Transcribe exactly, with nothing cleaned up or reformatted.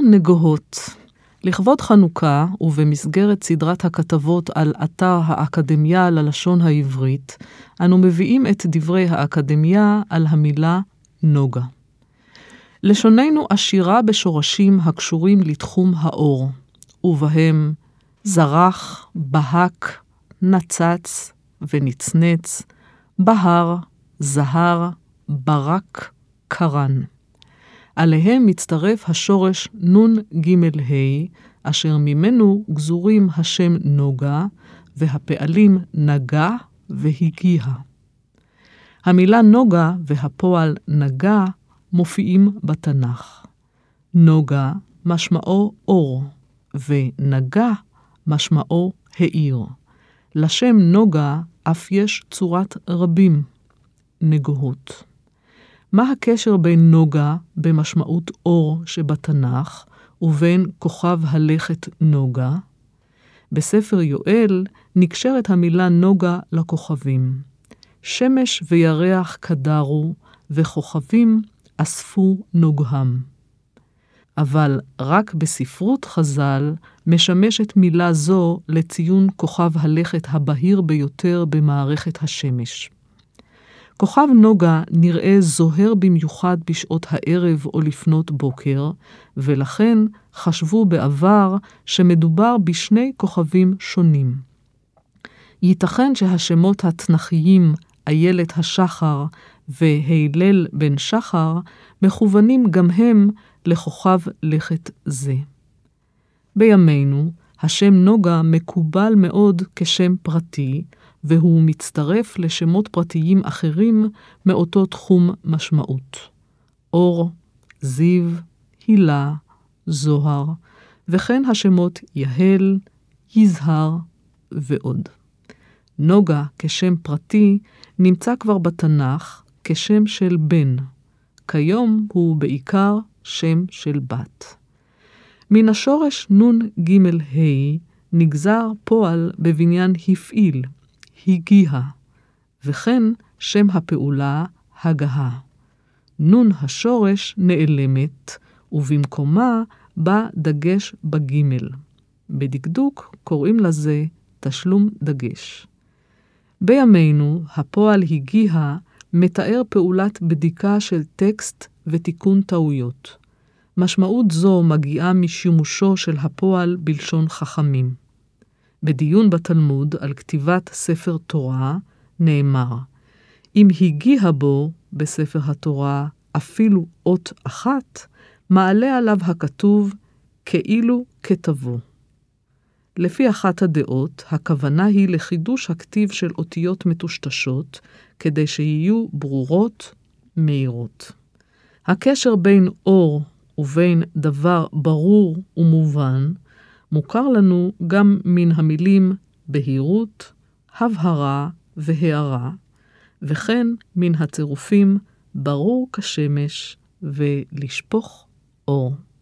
נגוהות. לכבוד חנוכה ובמסגרת סדרת הכתבות על אתר האקדמיה ללשון העברית, אנו מביאים את דברי האקדמיה על המילה נוגה. לשוננו עשירה בשורשים הקשורים לתחום האור, ובהם זרח, בהק, נצץ ונצנץ, בהר, זהר, ברק, קרן. עליהם מצטרף השורש נון ג' ה', אשר ממנו גזורים השם נוגה, והפעלים נגע והגיע. המילה נוגה והפועל נגע מופיעים בתנ"ך. נוגה משמעו אור, ונגע משמעו העיר. לשם נוגה אף יש צורת רבים, נגוהות. מה הקשר בין נוגה במשמעות אור שבתנ"ך ובין כוכב הלכת נוגה? בספר יואל נקשרת המילה נוגה לכוכבים. שמש וירח קדרו וכוכבים אספו נוגהם. אבל רק בספרות חז"ל משמשת מילה זו לציון כוכב הלכת הבהיר ביותר במערכת השמש. כוכב נוגה נראה זוהר במיוחד בשעות הערב או לפנות בוקר, ולכן חשבו בעבר שמדובר בשני כוכבים שונים. ייתכן שהשמות התנ"כיים איילת השחר והילל בן שחר מכוונים גם הם לכוכב לכת זה. בימינו השם נוגה מקובל מאוד כשם פרטי, והוא מצטרף לשמות פרטיים אחרים מאותו תחום משמעות. אור, זיו, הילה, זוהר, וכן השמות יהל, יזהר ועוד. נוגה כשם פרטי נמצא כבר בתנ"ך כשם של בן. כיום הוא בעיקר שם של בת. מן השורש נון ג' ה' נגזר פועל בבניין הפעיל, הגיע, וכן שם הפעולה הגעה. נון השורש נעלמת, ובמקומה בא דגש בגימל. בדקדוק קוראים לזה תשלום דגש. בימינו הפועל הגיע מתאר פעולת בדיקה של טקסט ותיקון טעויות. משמעות זו מגיעה משימושו של הפועל בלשון חכמים. בדיון בתלמוד על כתיבת ספר תורה נאמר, אם הגיע בו בספר התורה אפילו אות אחת, מעלה עליו הכתוב כאילו כתבו. לפי אחת הדעות, הכוונה היא לחידוש הכתיב של אותיות מטושטשות, כדי שיהיו ברורות, מהירות. הקשר בין אור ובין דבר ברור ומובן, מוכר לנו גם מן המילים בהירות, הבהרה והערה, וכן מן הצירופים ברור כשמש ולשפוך אור.